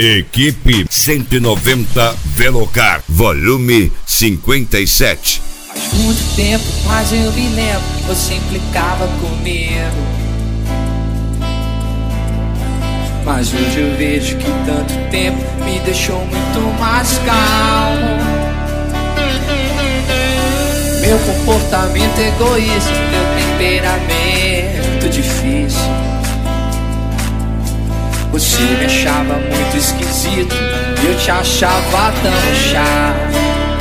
Equipe 190 Velocar, volume 57. Faz muito tempo, mas eu me lembro, você implicava comigo. Mas hoje eu vejo que tanto tempo me deixou muito mais calmo. Meu comportamento egoísta, meu temperamento difícil. Você me achava muito esquisito e eu te achava tão chato.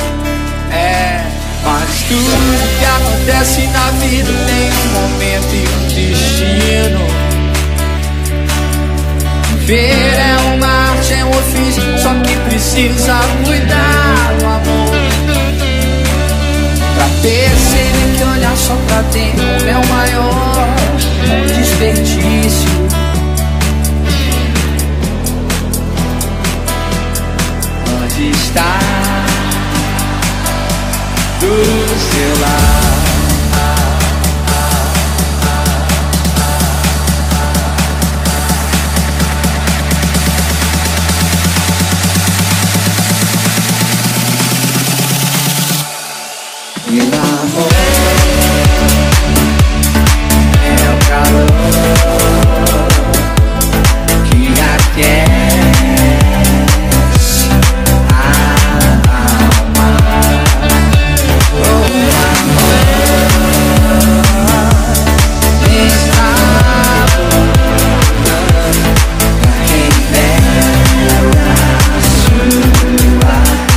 Mas tudo que acontece na vida tem um momento e um destino. Viver é uma arte, é um ofício, só que precisa cuidar do amor. Pra perceber que olhar só pra dentro é o maior desperdício. Onde está do seu lado? E lá é o calor que aquece a alma. O amor está voltando pra quem pega a sua.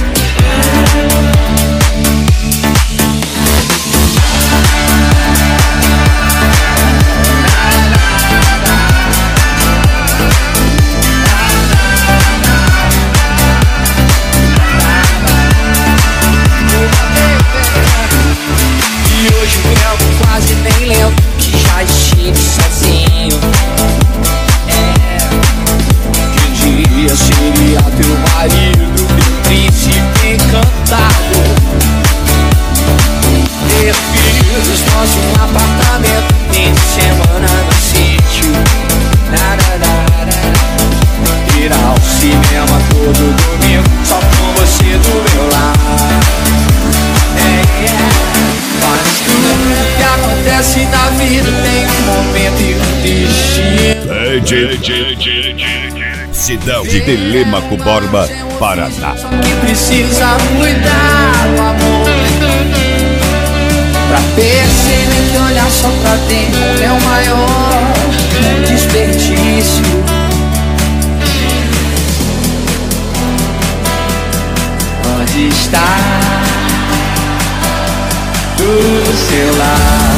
Quase nem lembro que já estive sozinho. Que um dia seria teu marido, teu príncipe encantado. Ter filhos, nós um apartamento, fim de semana no sítio. Ir ao cinema todo domingo, só com você do meu lado. Mas tudo que acontece na vida tem um momento e um destino. Cidade de Telêmaco Borba, Paraná. Só que precisa cuidar do amor. Pra perceber que olhar só pra dentro é o maior desperdício. Onde está do seu lado?